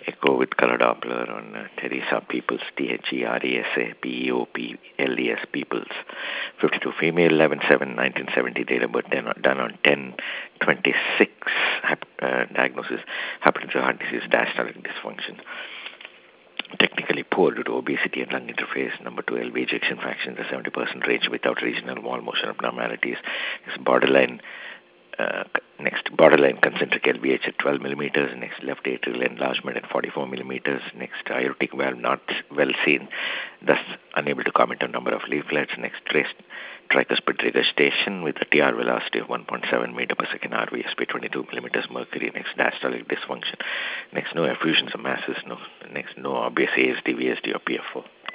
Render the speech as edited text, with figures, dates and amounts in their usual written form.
Echo with color Doppler on Teresa Peoples, Teresa Peoples, Peoples. 52 female, 11/7/1970, date of birth, done on 10/26. Diagnosis, hypertension, heart disease, diastolic dysfunction. Technically poor due to obesity and lung interface. Number 2, LV ejection fraction in the 70% range without regional wall motion abnormalities. It's borderline borderline concentric LVH at 12 millimeters. Next, left atrial enlargement at 44 millimeters. Next, aortic valve not well seen, thus unable to comment on number of leaflets. Next, tricuspid regurgitation with a TR velocity of 1.7 meter per second, RVSP 22 millimeters mercury. Next, diastolic dysfunction. Next, no effusions of masses. Next, no obvious ASD, VSD, or PFO.